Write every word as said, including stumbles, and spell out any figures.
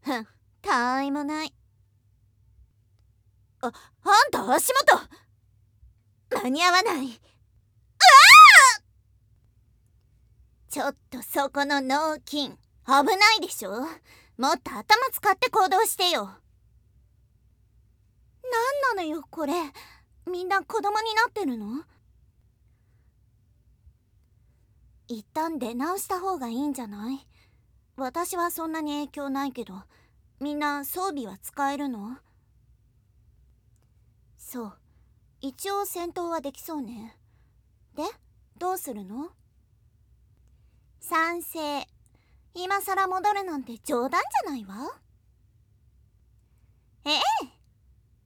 ふん、たいもない。あ、あんた足元間に合わない。うわあ！ちょっとそこの脳筋危ないでしょ。もっと頭使って行動してよ。なんなのよこれ、みんな子供になってるの？一旦出直した方がいいんじゃない？私はそんなに影響ないけど、みんな装備は使えるの？そう、一応戦闘はできそうね。で、どうするの？賛成。今さら戻るなんて冗談じゃないわ。ええ、